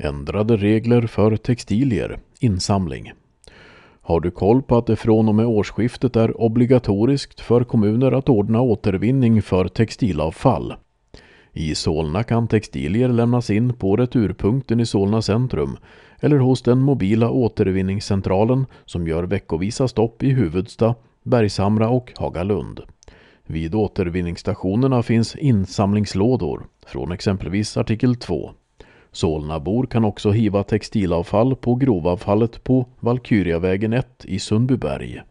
Ändrade regler för textilier, insamling. Har du koll på att det från och med årsskiftet är obligatoriskt för kommuner att ordna återvinning för textilavfall? I Solna kan textilier lämnas in på returpunkten i Solna centrum eller hos den mobila återvinningscentralen som gör veckovisa stopp i Huvudsta, Bergshamra och Hagalund. Vid återvinningsstationerna finns insamlingslådor från exempelvis artikel 2. Solnabor kan också hiva textilavfall på grovavfallet på Valkyriavägen 1 i Sundbyberg.